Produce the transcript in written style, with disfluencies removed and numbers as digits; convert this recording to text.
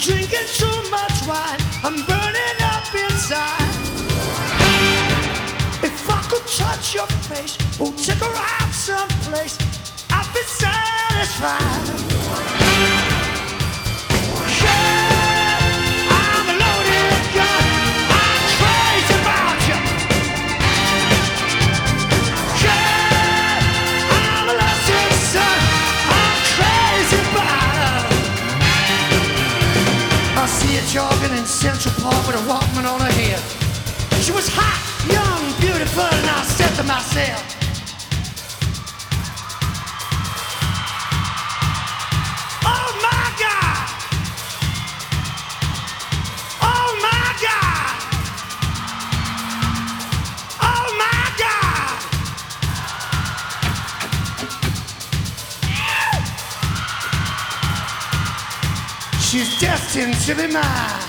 drinking too much wine, I'm burning up inside. If I could touch your face, or take her out someplace, I'd be satisfied. Yeah, I'm a loaded gun, I'm crazy about you. Yeah, I'm a lusty son, I'm crazy about her. I see her jogging in Central Park with a Walkman on her head. She was hot, young, beautiful, and I said to myself, oh my God, oh my God, oh my God. She's destined to be mine.